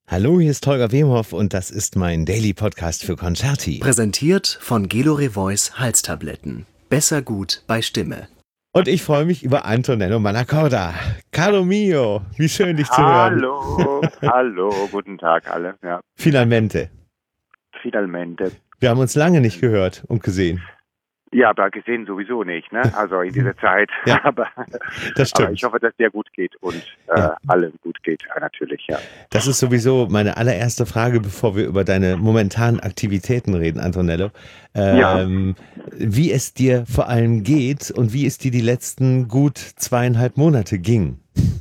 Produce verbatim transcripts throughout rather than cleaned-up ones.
Hallo, hier ist Holger Wemhoff und das ist mein Daily Podcast für Concerti. Präsentiert von Gelore Voice Halstabletten. Besser gut bei Stimme. Und ich freue mich über Antonello Manacorda. Caro mio, wie schön dich zu hören. Hallo, hallo, guten Tag alle. Ja. Finalmente. Finalmente. Wir haben uns lange nicht gehört und gesehen. Ja, aber gesehen sowieso nicht, ne? Also in dieser Zeit. Ja, aber, das stimmt. aber ich hoffe, dass es dir gut geht und äh, Ja. allen gut geht, äh, natürlich, ja. Das ist sowieso meine allererste Frage, bevor wir über deine momentanen Aktivitäten reden, Antonello. Ähm, Wie es dir vor allem geht und wie es dir die letzten gut zweieinhalb Monate ging.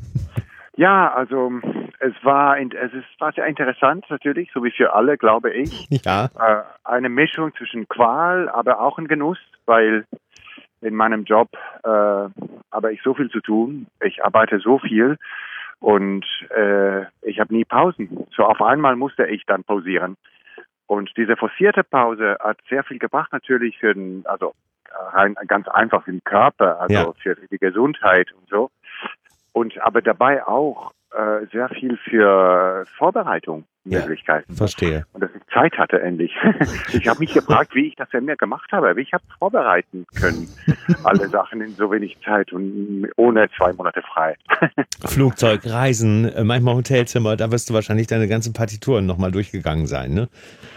Ja, also es war, in- es ist, war sehr interessant natürlich, so wie für alle, glaube ich. Ja, Äh, eine Mischung zwischen Qual, aber auch ein Genuss, weil in meinem Job äh, habe ich so viel zu tun. Ich arbeite so viel und äh, ich habe nie Pausen. So auf einmal musste ich dann pausieren. Und diese forcierte Pause hat sehr viel gebracht natürlich für den, also äh, rein ganz einfach für den Körper, also Ja. für die Gesundheit und so. Und aber dabei auch äh, sehr viel für Vorbereitung Ja. Möglichkeiten. verstehe. Und dass ich Zeit hatte endlich. Ich habe mich gefragt, wie ich das denn mehr gemacht habe, wie ich habe vorbereiten können. Alle Sachen in so wenig Zeit und ohne zwei Monate frei. Flugzeug, Reisen, äh, manchmal Hotelzimmer, da wirst du wahrscheinlich deine ganzen Partituren nochmal durchgegangen sein, ne?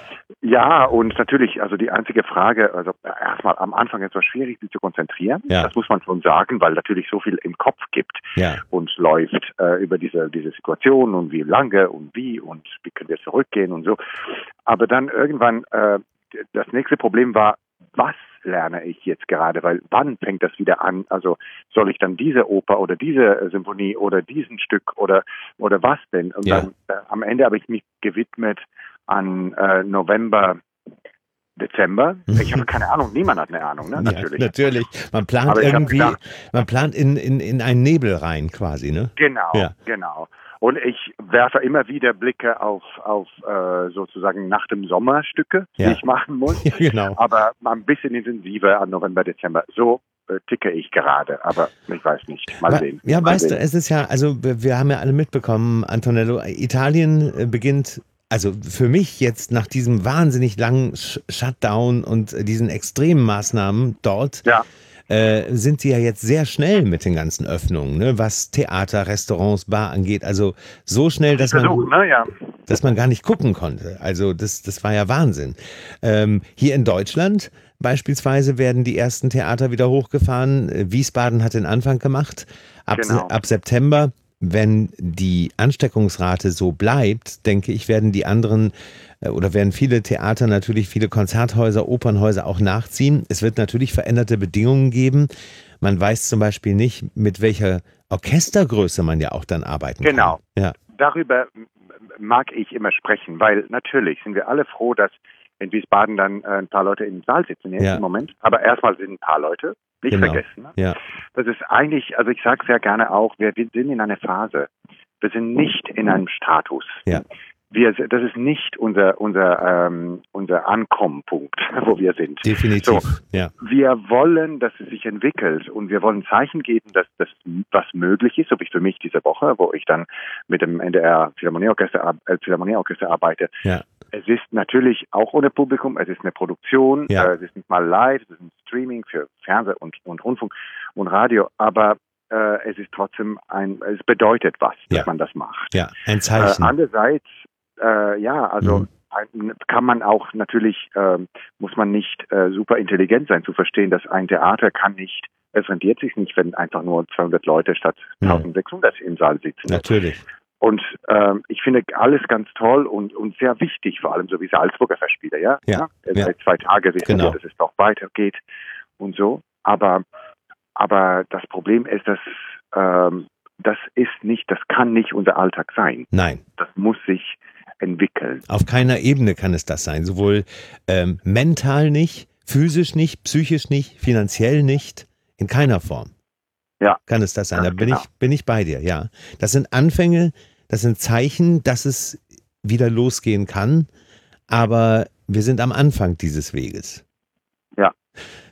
Ja, und natürlich, also die einzige Frage, also erstmal am Anfang ist es schwierig, sich zu konzentrieren. Ja. Das muss man schon sagen, weil natürlich so viel im Kopf gibt Ja, und läuft äh, über diese, diese Situation und wie lange und wie und wie können wir zurückgehen und so. Aber dann irgendwann, äh, das nächste Problem war, was lerne ich jetzt gerade, weil wann fängt das wieder an? Also soll ich dann diese Oper oder diese äh, Symphonie oder diesen Stück oder oder was denn? Und Ja. dann äh, am Ende habe ich mich gewidmet an äh, November, Dezember. Ich habe keine Ahnung, niemand hat eine Ahnung, ne? Natürlich. Ja, natürlich. Man plant Aber ich hab irgendwie, gedacht- man plant in, in, in einen Nebel rein quasi, ne? Genau, Ja. genau. Und ich werfe immer wieder Blicke auf, auf äh, sozusagen nach dem Sommer Stücke, Ja. die ich machen muss. Ja, genau. Aber ein bisschen intensiver an November, Dezember. So äh, ticke ich gerade, aber ich weiß nicht. Mal Wa- sehen. Ja, Mal weißt sehen. du, es ist ja, also wir wir haben ja alle mitbekommen, Antonello, Italien äh, beginnt, also für mich jetzt nach diesem wahnsinnig langen Sh- Shutdown und äh, diesen extremen Maßnahmen dort, Ja, äh, sind sie ja jetzt sehr schnell mit den ganzen Öffnungen, ne? Was Theater, Restaurants, Bar angeht. Also so schnell, dass man, versuchen, ne? Ja. dass man gar nicht gucken konnte. Also das, das war ja Wahnsinn. Ähm, hier in Deutschland beispielsweise werden die ersten Theater wieder hochgefahren. Äh, Wiesbaden hat den Anfang gemacht. Ab, Genau. ab September, wenn die Ansteckungsrate so bleibt, denke ich, werden die anderen äh, oder werden viele Theater, natürlich viele Konzerthäuser, Opernhäuser auch nachziehen. Es wird natürlich veränderte Bedingungen geben. Man weiß zum Beispiel nicht, mit welcher Orchestergröße man ja auch dann arbeiten Genau. kann. Ja, Darüber m- mag ich immer sprechen, weil natürlich sind wir alle froh, dass in Wiesbaden dann äh, ein paar Leute im Saal sitzen jetzt Ja. im Moment. Aber erstmal sind ein paar Leute, nicht Genau. vergessen. Ne? ja, Das ist eigentlich, also ich sage sehr gerne auch, wir, wir sind in einer Phase. Wir sind nicht in einem Status. Ja. Wir, das ist nicht unser unser ähm, unser Ankommenpunkt, wo wir sind. definitiv. So, Ja, wir wollen, dass es sich entwickelt und wir wollen Zeichen geben, dass das was möglich ist, so wie für mich diese Woche, wo ich dann mit dem N D R Philharmonieorchester, ar- äh, Philharmonieorchester arbeite. ja, Es ist natürlich auch ohne Publikum, es ist eine Produktion, Ja. äh, es ist nicht mal live, es ist ein Streaming für Fernseh und, und Rundfunk und Radio, aber äh, es ist trotzdem ein, es bedeutet was, dass Ja. man das macht. ja, ein Äh, Zeichen. andererseits, äh, ja, also Mhm. ein, kann man auch natürlich, ähm, muss man nicht äh, super intelligent sein, zu verstehen, dass ein Theater kann nicht, es rentiert sich nicht, wenn einfach nur zweihundert Leute statt Mhm. eintausendsechshundert im Saal sitzen. Natürlich. Und ähm, ich finde alles ganz toll und, und sehr wichtig, vor allem so wie Salzburger Festspiele, ja? Ja, ja. ja. Seit zwei Tagen wissen Genau. wir, dass es doch weitergeht und so. Aber, aber das Problem ist, dass ähm, das ist nicht, das kann nicht unser Alltag sein. Nein, Das muss sich entwickeln. auf keiner Ebene kann es das sein. Sowohl ähm, mental nicht, physisch nicht, psychisch nicht, finanziell nicht, in keiner Form. Ja. Kann es das sein? Da Ganz bin genau. ich, bin ich bei dir, ja. Das sind Anfänge, das sind Zeichen, dass es wieder losgehen kann, aber wir sind am Anfang dieses Weges. Ja.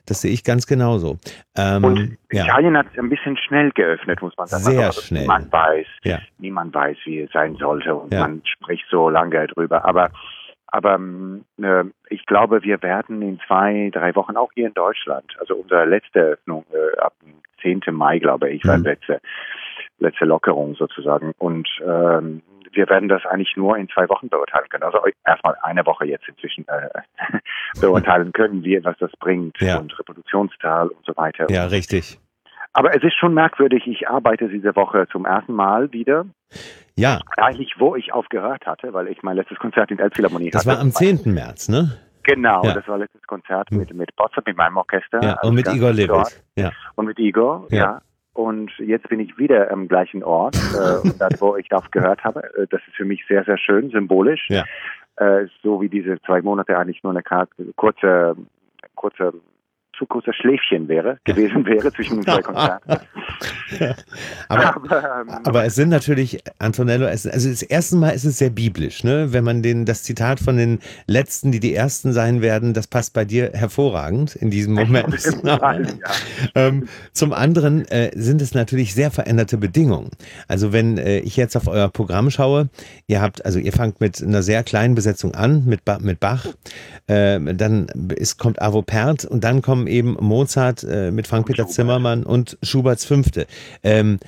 Das sehe ich ganz genauso. Ähm, Und ja. Italien hat ein bisschen schnell geöffnet, muss man sagen. Sehr also, schnell. Niemand weiß, Ja. niemand weiß, wie es sein sollte und Ja. man spricht so lange drüber. Aber, aber äh, ich glaube, wir werden in zwei, drei Wochen auch hier in Deutschland, also unsere letzte Öffnung äh, ab dem zehnten Mai, glaube ich, war Mhm. letzte, letzte Lockerung sozusagen. Und ähm, wir werden das eigentlich nur in zwei Wochen beurteilen können. Also erstmal eine Woche jetzt inzwischen äh, beurteilen können, wie was das bringt Ja. und Reproduktionszahl und so weiter. Ja, richtig. Aber es ist schon merkwürdig, ich arbeite diese Woche zum ersten Mal wieder. Ja, Eigentlich, wo ich aufgehört hatte, weil ich mein letztes Konzert in der Elbphilharmonie das hatte. war am zehnten März, ne? Genau, Ja. das war letztes Konzert mit, mit Botzert, mit meinem Orchester. Ja, als und mit Gast Igor dort. Levit. Ja. Und mit Igor, Ja. ja. Und jetzt bin ich wieder am gleichen Ort, äh, und dort, wo ich aufgehört habe. Äh, Das ist für mich sehr, sehr schön, symbolisch. Ja. Äh, so wie diese zwei Monate eigentlich nur eine kurze, kurze, zu kurzer Schläfchen wäre, gewesen wäre zwischen den zwei Konzerten. aber, Aber, ähm, aber es sind natürlich, Antonello, es, also das erste Mal ist es sehr biblisch, ne? Wenn man den, das Zitat von den Letzten, die die Ersten sein werden, das passt bei dir hervorragend in diesem Moment. ja. ähm, zum anderen äh, sind es natürlich sehr veränderte Bedingungen. Also wenn äh, ich jetzt auf euer Programm schaue, ihr habt, also ihr fangt mit einer sehr kleinen Besetzung an, mit, ba mit Bach, äh, dann ist, kommt Arvo Pärt und dann kommen eben Mozart äh, mit Frank-Peter Zimmermann und Schuberts Fünfte. Ähm,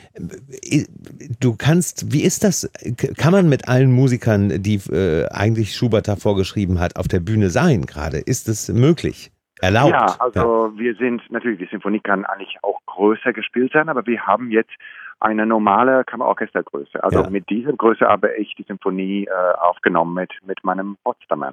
du kannst, wie ist das? Kann man mit allen Musikern, die äh, eigentlich Schubert da vorgeschrieben hat, auf der Bühne sein gerade? Ist es möglich? Erlaubt? Ja, also ja. wir sind, natürlich, die Sinfonie kann eigentlich auch größer gespielt sein, aber wir haben jetzt eine normale Kammerorchestergröße. Also ja. mit dieser Größe habe ich die Sinfonie äh, aufgenommen mit, mit meinem Potsdamer.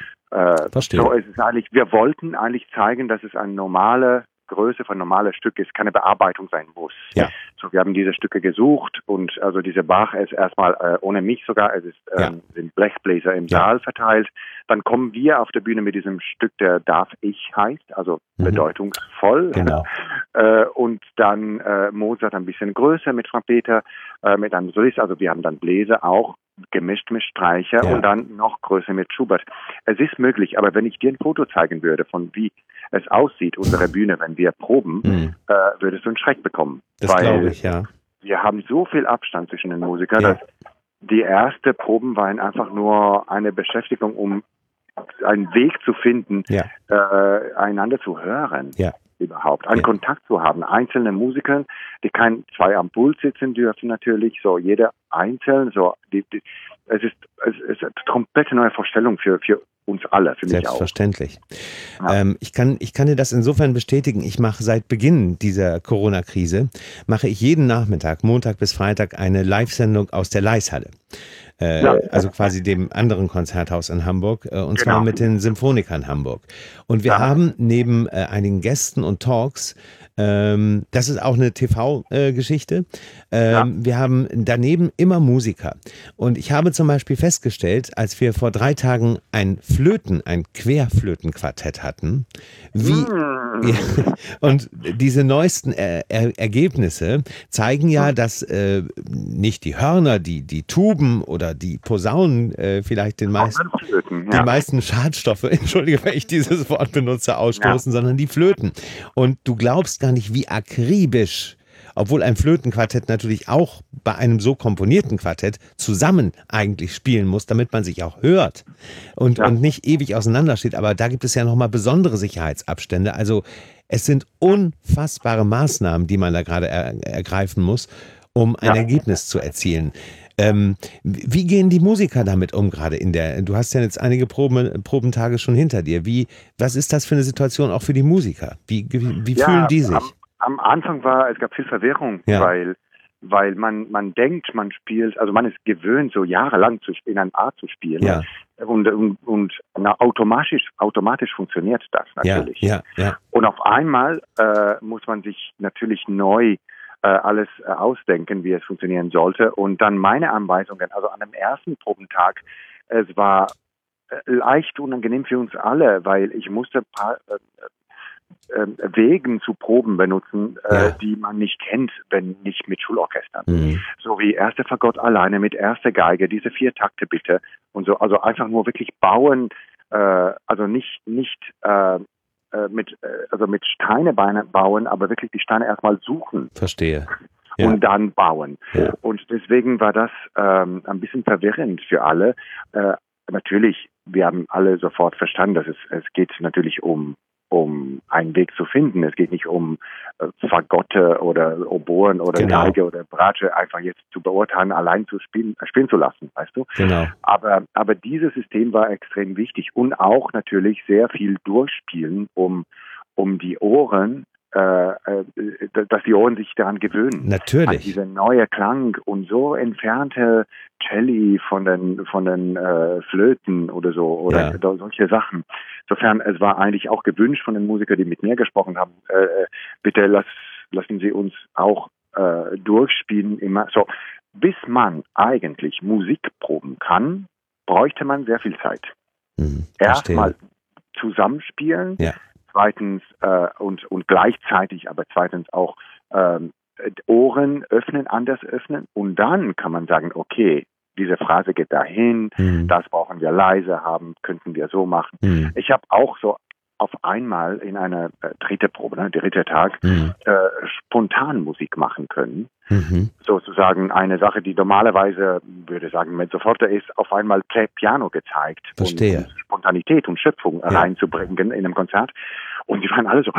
Äh, Verstehe. So ist es eigentlich, wir wollten eigentlich zeigen, dass es eine normale Größe von normales Stück ist, keine Bearbeitung sein muss. Ja. So, wir haben diese Stücke gesucht und also diese Bach ist erstmal äh, ohne mich sogar, es ist, ähm, ja. sind Blechbläser im ja. Saal verteilt. Dann kommen wir auf der Bühne mit diesem Stück, der Darf ich heißt, also mhm. bedeutungsvoll. Genau. äh, und dann äh, Mozart ein bisschen größer mit Frank-Peter, äh, mit einem Solist, also wir haben dann Bläser auch gemischt mit Streicher ja. und dann noch größer mit Schubert. Es ist möglich, aber wenn ich dir ein Foto zeigen würde von wie es aussieht, unsere Bühne, wenn wir proben, mhm. äh, würdest du einen Schreck bekommen. Das glaube ich, ja. Wir haben so viel Abstand zwischen den Musikern, ja. dass die erste Proben waren einfach nur eine Beschäftigung, um einen Weg zu finden, ja. äh, einander zu hören. Ja. Überhaupt, einen ja. Kontakt zu haben. Einzelne Musiker, die kein zwei am Pult sitzen dürfen natürlich, so jeder einzeln, so die, die, es ist es ist eine komplett neue Vorstellung für für uns alle, für mich auch. Selbstverständlich. Ja. Ähm, ich kann ich kann dir das insofern bestätigen. Ich mache seit Beginn dieser Corona-Krise mache ich jeden Nachmittag, Montag bis Freitag, eine Live-Sendung aus der Leishalle. Äh, ja. Also quasi dem anderen Konzerthaus in Hamburg, äh, und genau. zwar mit den Symphonikern Hamburg. Und wir ja. haben neben äh, einigen Gästen und Talks, ähm, das ist auch eine T V-Geschichte, äh, ähm, ja. wir haben daneben immer Musiker. Und ich habe zum Beispiel festgestellt, als wir vor drei Tagen ein Flöten, ein Querflötenquartett hatten, wie mm. ja, und diese neuesten er er Ergebnisse zeigen ja, dass äh, nicht die Hörner, die, die Tuben oder die Posaunen äh, vielleicht den meisten, Flöten, ja. ja. die meisten Schadstoffe, entschuldige, wenn ich dieses Wort benutze, ausstoßen, ja. sondern die Flöten. Und du glaubst gar nicht, wie akribisch, obwohl ein Flötenquartett natürlich auch bei einem so komponierten Quartett zusammen eigentlich spielen muss, damit man sich auch hört und, ja. und nicht ewig auseinandersteht. Aber da gibt es ja nochmal besondere Sicherheitsabstände. Also es sind unfassbare Maßnahmen, die man da gerade er ergreifen muss, um ein ja. Ergebnis zu erzielen. Ähm, wie gehen die Musiker damit um gerade in der, du hast ja jetzt einige Proben, Probentage schon hinter dir. Wie, was ist das für eine Situation auch für die Musiker? Wie, wie, wie ja, fühlen die sich? Am, am Anfang war, es gab viel Verwirrung, ja. weil, weil man, man denkt, man spielt, also man ist gewöhnt, so jahrelang zu, in einer Art zu spielen. Ja. Und, und, und na, automatisch, automatisch funktioniert das natürlich. Ja, ja, ja. Und auf einmal äh, muss man sich natürlich neu alles ausdenken, wie es funktionieren sollte. Und dann meine Anweisungen, also an dem ersten Probentag, es war leicht unangenehm für uns alle, weil ich musste ein paar äh, äh, Wegen zu Proben benutzen, ja. äh, die man nicht kennt, wenn nicht mit Schulorchestern. Mhm. So wie erster Fagott alleine mit erster Geige, diese vier Takte bitte und so. Also einfach nur wirklich bauen, äh, also nicht, nicht äh, äh, mit, äh, also mit Steine bauen, aber wirklich die Steine erstmal suchen. Verstehe. Ja. Und dann bauen. Ja. Und deswegen war das ähm, ein bisschen verwirrend für alle. Äh, natürlich, wir haben alle sofort verstanden, dass es, es geht natürlich um, um einen Weg zu finden. Es geht nicht um äh, Fagotte oder Oboen oder genau. Geige oder Bratsche einfach jetzt zu beurteilen, allein zu spielen, äh, spielen zu lassen, weißt du? Genau. Aber, aber dieses System war extrem wichtig und auch natürlich sehr viel durchspielen, um, um die Ohren dass die Ohren sich daran gewöhnen. Natürlich. An diese neue Klang und so entfernte Celli von den von den äh, Flöten oder so oder ja. solche Sachen. Insofern, es war eigentlich auch gewünscht von den Musikern, die mit mir gesprochen haben, äh, bitte lass, lassen Sie uns auch äh, durchspielen immer. So, bis man eigentlich Musik proben kann, bräuchte man sehr viel Zeit. Hm, Erstmal zusammenspielen, ja. Zweitens äh, und und gleichzeitig, aber zweitens auch ähm, Ohren öffnen, anders öffnen und dann kann man sagen, okay, diese Phrase geht dahin, mhm. das brauchen wir leise haben, könnten wir so machen. Mhm. Ich habe auch so auf einmal in einer äh, dritte Probe, ne, dritter Tag, mhm. äh, spontan Musik machen können. Mhm. Sozusagen eine Sache, die normalerweise, würde sagen, mit Sofort ist, auf einmal Piano gezeigt. Verstehe. Und, und Spontanität und Schöpfung ja. reinzubringen in einem Konzert. Und die waren alle so,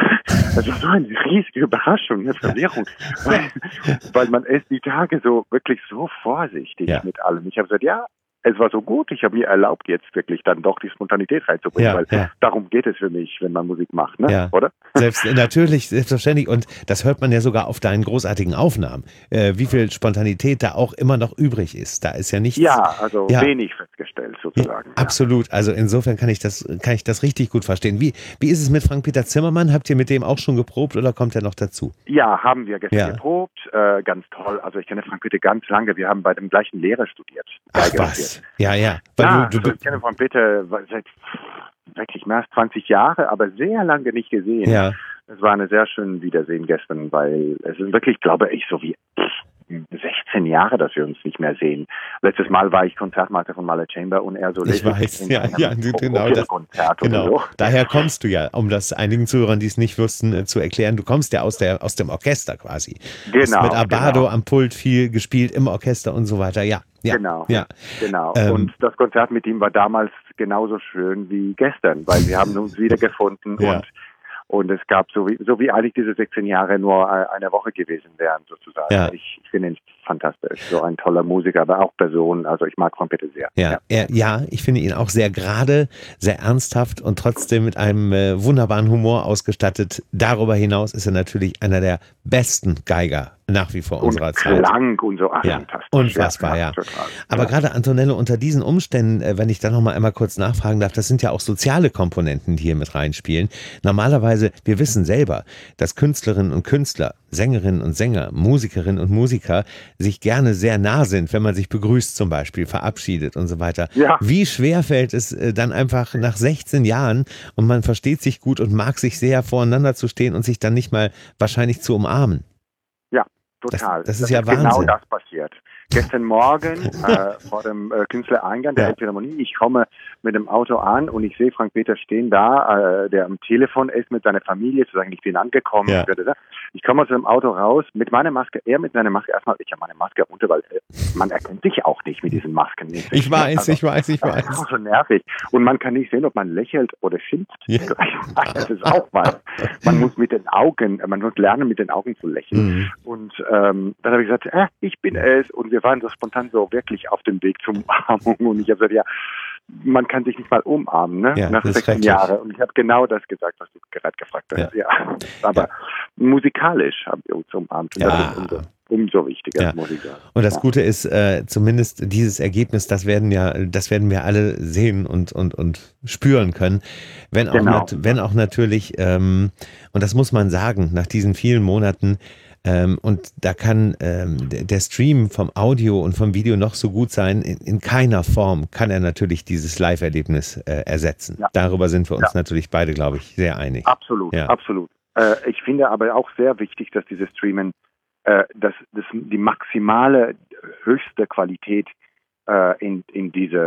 das war so eine riesige Überraschung, eine Verwirrung. weil, weil man ist die Tage so wirklich so vorsichtig ja. mit allem. Ich habe gesagt, ja, es war so gut, ich habe mir erlaubt, jetzt wirklich dann doch die Spontanität reinzubringen, ja, weil ja. darum geht es für mich, wenn man Musik macht, ne? Ja. Oder? Selbst, natürlich, selbstverständlich. Und das hört man ja sogar auf deinen großartigen Aufnahmen, äh, wie viel Spontanität da auch immer noch übrig ist. Da ist ja nichts. Ja, also ja. wenig festgestellt sozusagen. Ja, absolut. Also insofern kann ich das, kann ich das richtig gut verstehen. Wie, wie ist es mit Frank-Peter Zimmermann? Habt ihr mit dem auch schon geprobt oder kommt er noch dazu? Ja, haben wir gestern ja. geprobt. Äh, ganz toll. Also ich kenne Frank-Peter ganz lange. Wir haben bei dem gleichen Lehrer studiert. Ach was. Ja, ja. Weil ja, du, du, also ich kenne Frank-Peter seit wirklich mehr als zwanzig Jahre, aber sehr lange nicht gesehen. Ja. Es war eine sehr schöne Wiedersehen gestern, weil es ist wirklich, glaube ich, so wie sechzehn Jahre, dass wir uns nicht mehr sehen. Letztes Mal war ich Konzertmeister von Mahler Chamber und er so ich weiß, ja, ja, genau, das, genau. So. Daher kommst du ja, um das einigen Zuhörern, die es nicht wussten, äh, zu erklären, du kommst ja aus der aus dem Orchester quasi. Genau. Hast mit Abbado genau. am Pult viel gespielt im Orchester und so weiter, ja. Ja, genau, ja. genau. Ähm, und das Konzert mit ihm war damals genauso schön wie gestern, weil wir haben uns wiedergefunden ja. und Und es gab, so wie, so wie eigentlich diese sechzehn Jahre nur eine Woche gewesen wären, sozusagen. Ja. Ich finde ihn fantastisch. So ein toller Musiker, aber auch Person. Also ich mag Frank-Peter sehr. Ja, ja. Er, ja, ich finde ihn auch sehr gerade, sehr ernsthaft und trotzdem mit einem äh, wunderbaren Humor ausgestattet. Darüber hinaus ist er natürlich einer der besten Geiger nach wie vor unserer und Zeit. Klang und so, ach, ja, fantastisch. unfassbar, ja. ja. ja. Aber ja. gerade Antonello, unter diesen Umständen, äh, wenn ich da noch mal einmal kurz nachfragen darf, das sind ja auch soziale Komponenten, die hier mit reinspielen. Normalerweise, wir wissen selber, dass Künstlerinnen und Künstler, Sängerinnen und Sänger, Musikerinnen und Musiker sich gerne sehr nah sind, wenn man sich begrüßt zum Beispiel, verabschiedet und so weiter. Ja. Wie schwer fällt es äh, dann einfach nach sechzehn Jahren und man versteht sich gut und mag sich sehr, voreinander zu stehen und sich dann nicht mal wahrscheinlich zu umarmen? Ja, total. Das, das ist das ja ist Wahnsinn. Genau das passiert. Gestern Morgen äh, vor dem äh, Künstlereingang der Ja. Elbphilharmonie, ich komme mit dem Auto an und ich sehe Frank-Peter stehen da, äh, der am Telefon ist mit seiner Familie, zu sagen, ich bin angekommen. Ja. Ich komme aus dem Auto raus mit meiner Maske, er mit seiner Maske. Erstmal, ich habe meine Maske runter, weil äh, man erkennt sich auch nicht mit diesen Masken. Nicht. Ich weiß, also, ich weiß, ich weiß. Das ist auch so nervig. Und man kann nicht sehen, ob man lächelt oder schimpft. Ja. Das ist auch was. Man muss mit den Augen, man muss lernen, mit den Augen zu lächeln. Mhm. Und ähm, dann habe ich gesagt, äh, ich bin es. Und wir waren so spontan so wirklich auf dem Weg zur Umarmung. Und ich habe gesagt, ja, man kann sich nicht mal umarmen, ne? Ja, nach sechzehn Jahren. Und ich habe genau das gesagt, was du gerade gefragt hast. Ja. Ja. Aber ja. musikalisch haben wir uns umarmt. Und ja. das ist umso, umso wichtiger, ja. muss ich sagen. Und das ja. Gute ist, äh, zumindest dieses Ergebnis, das werden ja, das werden wir alle sehen und, und, und spüren können. Wenn auch, Genau. nat- wenn auch natürlich, ähm, und das muss man sagen, nach diesen vielen Monaten, Ähm, und da kann ähm, der Stream vom Audio und vom Video noch so gut sein, in, in keiner Form kann er natürlich dieses Live-Erlebnis äh, ersetzen. Ja. Darüber sind wir uns ja. natürlich beide, glaube ich, sehr einig. Absolut, ja. absolut. Äh, ich finde aber auch sehr wichtig, dass dieses Streamen äh, dass, dass die maximale, höchste Qualität äh, in, in diese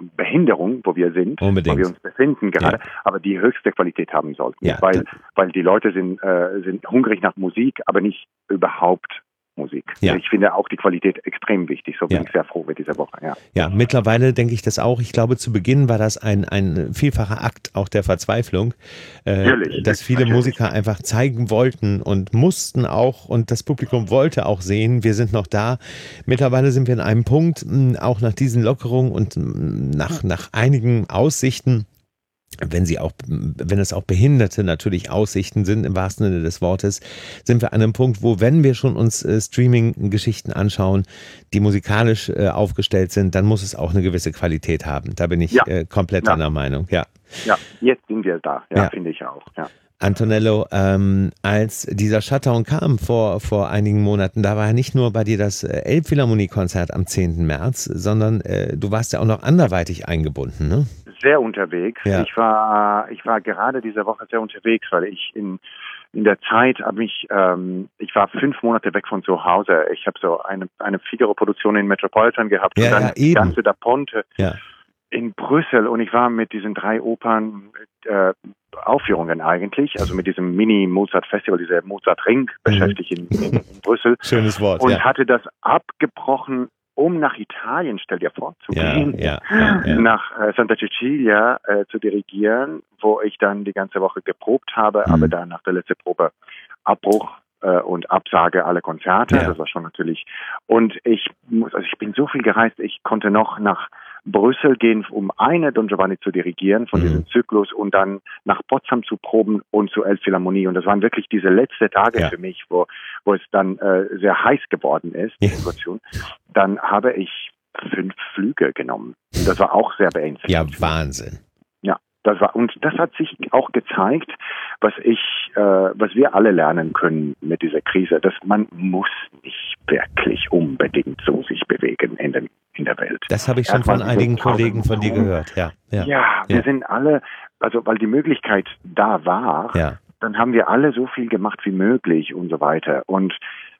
Behinderung, wo wir sind, Unbedingt. wo wir uns befinden gerade, Ja. aber die höchste Qualität haben sollten. Ja. Weil, weil die Leute sind, äh, sind hungrig nach Musik, aber nicht überhaupt Musik. Ja. Ich finde auch die Qualität extrem wichtig. So bin Ja. ich sehr froh mit dieser Woche. Ja. Ja, mittlerweile denke ich das auch. Ich glaube, zu Beginn war das ein, ein vielfacher Akt auch der Verzweiflung, äh, Natürlich, dass viele natürlich. Musiker einfach zeigen wollten und mussten auch, und das Publikum wollte auch sehen, wir sind noch da. Mittlerweile sind wir an einem Punkt, mh, auch nach diesen Lockerungen und mh, nach, nach einigen Aussichten, wenn sie auch, wenn es auch Behinderte natürlich Aussichten sind, im wahrsten Sinne des Wortes, sind wir an einem Punkt, wo, wenn wir schon uns äh, Streaming-Geschichten anschauen, die musikalisch äh, aufgestellt sind, dann muss es auch eine gewisse Qualität haben. Da bin ich Ja. äh, komplett Ja. einer Meinung, ja. Ja, jetzt sind wir da. Ja, Ja. finde ich auch. Ja. Antonello, ähm, als dieser Shutdown kam vor, vor einigen Monaten, da war ja nicht nur bei dir das äh, Elbphilharmonie-Konzert am zehnten März, sondern äh, du warst ja auch noch anderweitig eingebunden, ne? Sehr unterwegs. Ja. Ich war, ich war gerade diese Woche sehr unterwegs, weil ich in in der Zeit habe ich, ähm, ich war fünf Monate weg von zu Hause. Ich habe so eine eine Figaro-Produktion in Metropolitan gehabt Ja, und dann ja, die eben. ganze Da Ponte Ja. in Brüssel und ich war mit diesen drei Opern äh, Aufführungen eigentlich, also mit diesem Mini-Mozart-Festival, dieser Mozart-Ring beschäftigt in, in, in Brüssel Schönes Wort, und ja. hatte das abgebrochen, um nach Italien, stell dir vor, zu Ja, gehen, ja, ja, ja. nach äh, Santa Cecilia äh, zu dirigieren, wo ich dann die ganze Woche geprobt habe, Mhm. aber dann nach der letzten Probe Abbruch äh, und Absage aller Konzerte, Ja. das war schon natürlich. Und ich muss, also ich bin so viel gereist, ich konnte noch nach Brüssel gehen, um eine Don Giovanni zu dirigieren von Mhm. diesem Zyklus und dann nach Potsdam zu proben und zur Elbphilharmonie. Und das waren wirklich diese letzten Tage Ja. für mich, wo, wo es dann äh, sehr heiß geworden ist, die Ja. Situation. Dann habe ich fünf Flüge genommen. Und das war auch sehr beängstigend. Ja, Wahnsinn. Ja, das war, und das hat sich auch gezeigt, was ich, äh, was wir alle lernen können mit dieser Krise, dass man muss nicht wirklich unbedingt so sich bewegen in, den, in der Welt. Das habe ich schon Erstmal von diese einigen Kollegen von dir Pausen. gehört, ja. Ja, Ja, wir Ja. sind alle, also weil die Möglichkeit da war, ja. dann haben wir alle so viel gemacht wie möglich und so weiter. Und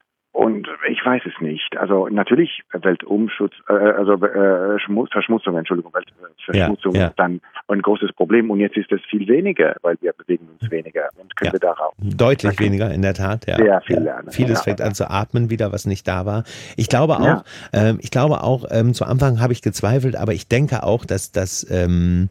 und ich weiß es nicht. Also natürlich Weltumschutz, äh, also äh, Schmutz, Verschmutzung, Entschuldigung, Weltverschmutzung Ja, ja. ist dann ein großes Problem. Und jetzt ist es viel weniger, weil wir bewegen uns weniger und können Ja. wir darauf Deutlich Okay. weniger, in der Tat. Ja. Sehr viel ja. lernen. Vieles Ja. fängt an zu atmen wieder, was nicht da war. Ich glaube auch, Ja. ähm, ich glaube auch, ähm, zu Anfang habe ich gezweifelt, aber ich denke auch, dass das ähm,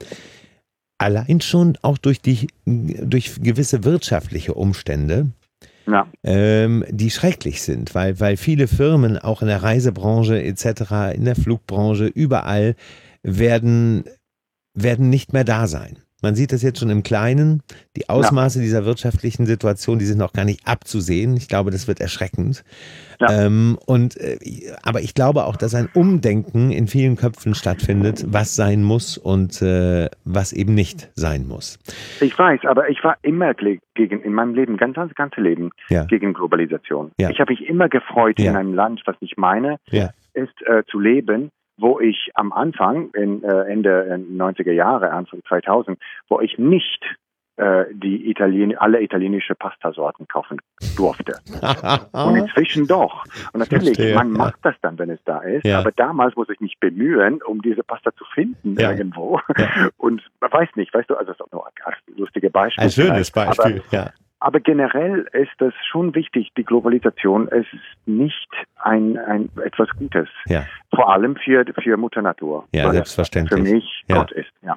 allein schon auch durch die durch gewisse wirtschaftliche Umstände, Ja. ähm, die schrecklich sind, weil, weil viele Firmen auch in der Reisebranche et cetera, in der Flugbranche, überall werden, werden nicht mehr da sein. Man sieht das jetzt schon im Kleinen. Die Ausmaße ja. dieser wirtschaftlichen Situation, die sind noch gar nicht abzusehen. Ich glaube, das wird erschreckend. Ja. Ähm, und, äh, aber ich glaube auch, dass ein Umdenken in vielen Köpfen stattfindet, was sein muss und äh, was eben nicht sein muss. Ich weiß, aber ich war immer gegen, in meinem Leben, ganz, das ganze Leben, ja. gegen Globalisation. Ja. Ich habe mich immer gefreut, ja. in einem Land, was nicht meine, ja. ist, äh, zu leben, wo ich am Anfang, in, äh, Ende neunziger Jahre, Anfang zweitausend, wo ich nicht äh, die Italien alle italienische Pastasorten kaufen durfte. Und inzwischen doch. Und natürlich, Verstehe, man ja. macht das dann, wenn es da ist. Ja. Aber damals muss ich mich bemühen, um diese Pasta zu finden Ja. irgendwo. Ja. Und man weiß nicht, weißt du, also das ist auch nur ein lustiges Beispiel. Ein schönes Beispiel, aber, ja. Aber generell ist es schon wichtig, die Globalisation ist nicht ein, ein etwas Gutes. Ja. Vor allem für, für Mutter Natur. Ja, weil selbstverständlich. Für mich ja. Gott ist, ja.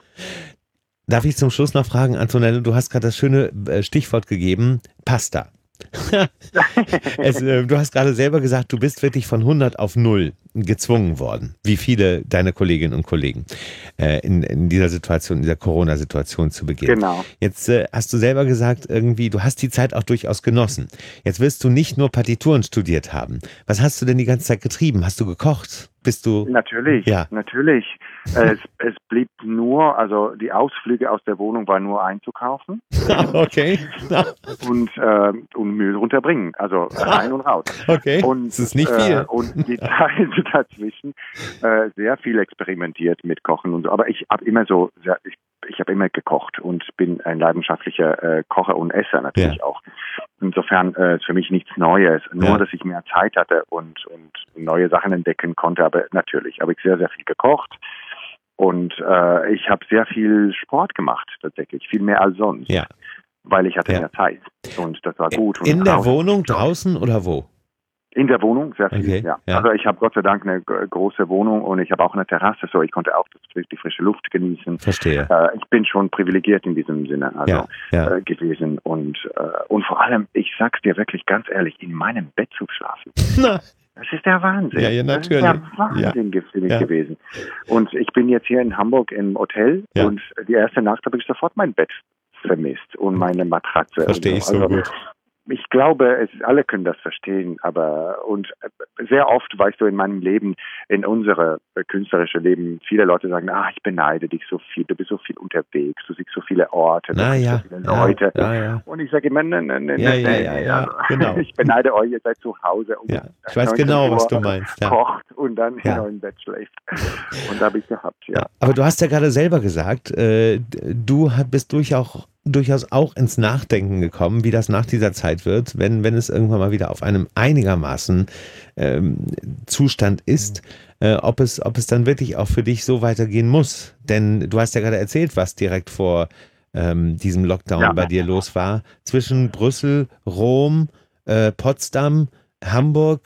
Darf ich zum Schluss noch fragen, Antonello, du hast gerade das schöne Stichwort gegeben, Pasta. es, äh, du hast gerade selber gesagt, du bist wirklich von hundert auf null gezwungen worden, wie viele deiner Kolleginnen und Kollegen äh, in, in dieser Situation, in dieser Corona-Situation zu Beginn. Genau. Jetzt äh, hast du selber gesagt, irgendwie, du hast die Zeit auch durchaus genossen. Jetzt wirst du nicht nur Partituren studiert haben. Was hast du denn die ganze Zeit getrieben? Hast du gekocht? Bist du? Natürlich, ja. natürlich. es, es blieb nur, also die Ausflüge aus der Wohnung war nur einzukaufen. Okay. und, äh, und Müll runterbringen, also rein und raus. Okay, und, das ist nicht viel. Äh, und die Zeit dazwischen äh, sehr viel experimentiert mit Kochen und so. Aber ich habe immer so, sehr, ich, ich habe immer gekocht und bin ein leidenschaftlicher äh, Kocher und Esser natürlich ja. auch. Insofern äh, für mich nichts Neues, nur ja. dass ich mehr Zeit hatte und, und neue Sachen entdecken konnte. Aber natürlich habe ich sehr, sehr viel gekocht. Und äh, ich habe sehr viel Sport gemacht, tatsächlich, viel mehr als sonst, ja. weil ich hatte Ja. mehr Zeit und das war gut. Und In der draußen- Wohnung, draußen oder wo? In der Wohnung, sehr viel, Okay, ja. ja. Also ich habe Gott sei Dank eine g- große Wohnung und ich habe auch eine Terrasse, so ich konnte auch das, die frische Luft genießen. Verstehe. Äh, ich bin schon privilegiert in diesem Sinne also, Ja, ja. Äh, gewesen und, äh, und vor allem, ich sag's dir wirklich ganz ehrlich, in meinem Bett zu schlafen. Na, Das ist der Wahnsinn. Ja, ja, natürlich. Das ist der Wahnsinn Ja. ge- Ja. gewesen. Und ich bin jetzt hier in Hamburg im Hotel Ja. und die erste Nacht habe ich sofort mein Bett vermisst und meine Matratze. verstehe und ich so Also, gut. Ich glaube, es, alle können das verstehen, aber und sehr oft, weißt du, in meinem Leben, in unsere äh, künstlerische Leben, viele Leute sagen, ah, ich beneide dich so viel, du bist so viel unterwegs, du siehst so viele Orte, du Na triffst ja, so viele ja, Leute. ja, ja. Und ich sage immer, nein, nein, nein, Ja, nein, ja, nein, ja, ja, genau. Ich beneide euch, ihr seid zu Hause und Ja, ich weiß genau, was du meinst. Ja. kocht und dann Ja. in eurem Bett schläft. Und da habe ich gehabt, ja. Ja. Aber du hast ja gerade selber gesagt, äh, du hat- bist durchaus, durchaus auch ins Nachdenken gekommen, wie das nach dieser Zeit wird, wenn, wenn es irgendwann mal wieder auf einem einigermaßen ähm, Zustand ist, äh, ob es, ob es dann wirklich auch für dich so weitergehen muss. Denn du hast ja gerade erzählt, was direkt vor ähm, diesem Lockdown Ja. bei dir los war. Zwischen Brüssel, Rom, äh, Potsdam, Hamburg,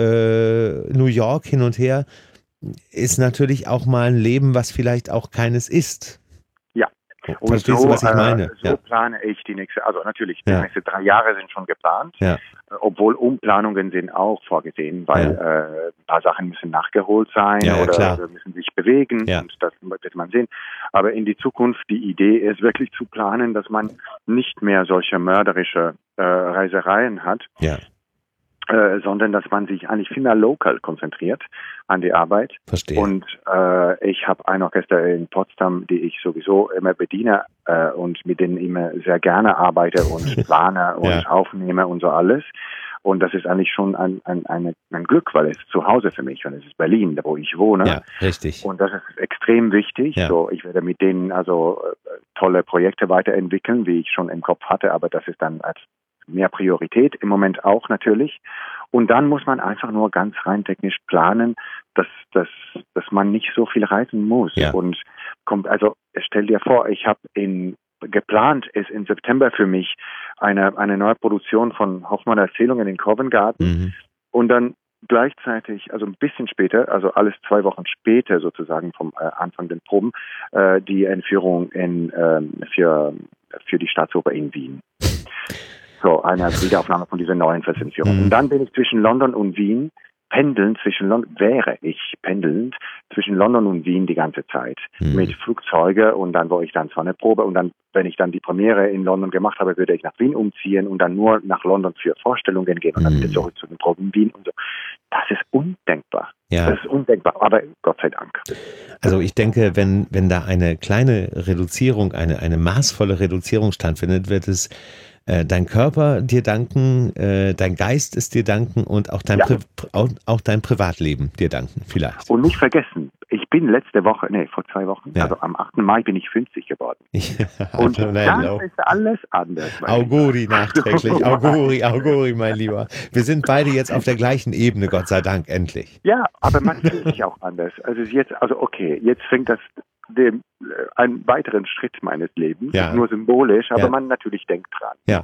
äh, New York hin und her, ist natürlich auch mal ein Leben, was vielleicht auch keines ist. Ja. Und Verstehst so, du, was ich meine? Äh, so Ja. plane ich die nächste, also natürlich, die Ja. nächsten drei Jahre sind schon geplant, Ja. äh, obwohl Umplanungen sind auch vorgesehen, weil äh, ein paar Sachen müssen nachgeholt sein Ja, ja, oder klar. müssen sich bewegen Ja. und das wird man sehen. Aber in die Zukunft, die Idee ist wirklich zu planen, dass man nicht mehr solche mörderische äh, Reisereien hat, Ja, äh, sondern dass man sich eigentlich viel mehr local konzentriert an die Arbeit. verstehe. Und äh, ich habe ein Orchester in Potsdam, die ich sowieso immer bediene äh, und mit denen immer sehr gerne arbeite und plane und Ja. aufnehme und so alles. Und das ist eigentlich schon ein, ein, eine, ein Glück, weil es ist zu Hause für mich und es ist Berlin, da wo ich wohne. Ja, richtig. Und das ist extrem wichtig. Ja. So, ich werde mit denen also äh, tolle Projekte weiterentwickeln, wie ich schon im Kopf hatte, aber das ist dann als mehr Priorität im Moment auch natürlich. Und dann muss man einfach nur ganz rein technisch planen, dass, dass, dass man nicht so viel reisen muss. Ja. Und kommt, also stell dir vor, ich habe in geplant ist im September für mich eine, eine neue Produktion von Hoffmann Erzählungen in Covent Garden Mhm. und dann gleichzeitig, also ein bisschen später, also alles zwei Wochen später sozusagen vom äh, Anfang der Proben, äh, die Entführung in, ähm, für, für die Staatsoper in Wien. So, eine Wiederaufnahme von dieser neuen Versenführung. Mhm. Und dann bin ich zwischen London und Wien, pendelnd zwischen London, wäre ich pendelnd zwischen London und Wien die ganze Zeit. Mhm. Mit Flugzeuge und dann, wo ich dann zwar eine Probe und dann, wenn ich dann die Premiere in London gemacht habe, würde ich nach Wien umziehen und dann nur nach London für Vorstellungen gehen und dann Mhm. wieder zurück zu den Proben in Wien und so. Das ist undenkbar. Ja. Das ist undenkbar, aber Gott sei Dank. Also ich denke, wenn, wenn da eine kleine Reduzierung, eine, eine maßvolle Reduzierung stattfindet, wird es äh, dein Körper dir danken, äh, dein Geist ist dir danken und auch dein, Ja. Pri auch, auch dein Privatleben dir danken vielleicht. Und nicht vergessen, ich bin letzte Woche, nee, vor zwei Wochen, Ja. also am achten Mai bin ich fünfzig geworden. Ich, Und also, dann hello. ist alles anders. mein Auguri Lieber. nachträglich, Auguri, Auguri, mein Lieber. Wir sind beide jetzt auf der gleichen Ebene, Gott sei Dank, endlich. Ja, aber man fühlt sich auch anders. Also jetzt, also okay, jetzt fängt das dem, äh, einen weiteren Schritt meines Lebens, Ja. nur symbolisch, aber Ja. man natürlich denkt dran. Ja,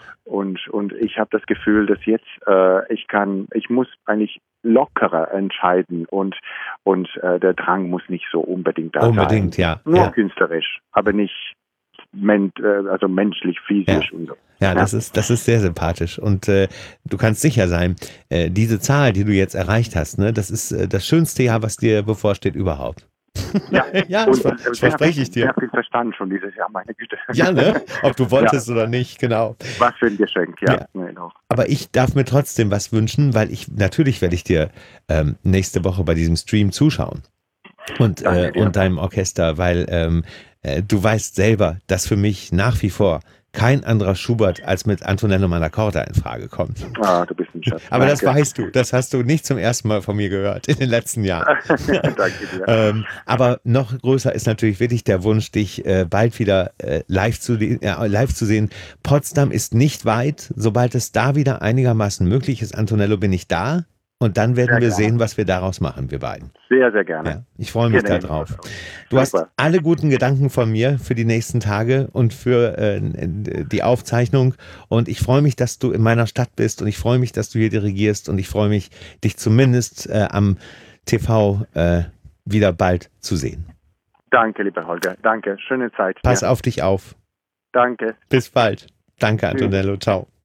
Und und ich habe das Gefühl, dass jetzt äh, ich kann, ich muss eigentlich lockerer entscheiden und und äh, der Drang muss nicht so unbedingt da unbedingt, sein. ja. Nur ja. künstlerisch, aber nicht men äh, also menschlich, physisch und so. Ja, das ist, das ist sehr sympathisch und äh, du kannst sicher sein, äh, diese Zahl, die du jetzt erreicht hast, ne, das ist äh, das schönste Jahr, was dir bevorsteht überhaupt. Ja, Ja, und, das, äh, das verspreche ich Sehr dir. viel Verstand schon dieses Jahr, meine Güte. Ja, ne? Ob du wolltest oder nicht, genau. Was für ein Geschenk, ja. Ja. Nee, doch. Aber ich darf mir trotzdem was wünschen, weil ich, natürlich werde ich dir ähm, nächste Woche bei diesem Stream zuschauen. Und, Danke äh, dir. und deinem Orchester, weil ähm, äh, du weißt selber, dass für mich nach wie vor kein anderer Schubert als mit Antonello Malacorda in Frage kommt. Ah, du bist ein Schatz. Aber das Danke. weißt du, das hast du nicht zum ersten Mal von mir gehört in den letzten Jahren. Danke dir. ähm, aber noch größer ist natürlich wirklich der Wunsch, dich äh, bald wieder äh, live, zu, äh, live zu sehen. Potsdam ist nicht weit. Sobald es da wieder einigermaßen möglich ist, Antonello, bin ich da. Und dann werden Sehr wir gerne. sehen, was wir daraus machen, wir beiden. Sehr, sehr gerne. Ja, ich freue mich Gerne. darauf. Du hast Super. alle guten Gedanken von mir für die nächsten Tage und für äh, die Aufzeichnung. Und ich freue mich, dass du in meiner Stadt bist und ich freue mich, dass du hier dirigierst und ich freue mich, dich zumindest äh, am T V äh, wieder bald zu sehen. Danke, lieber Holger. Danke. Schöne Zeit. Pass Ja. auf dich auf. Danke. Bis bald. Danke, Tschüss. Antonello. Ciao.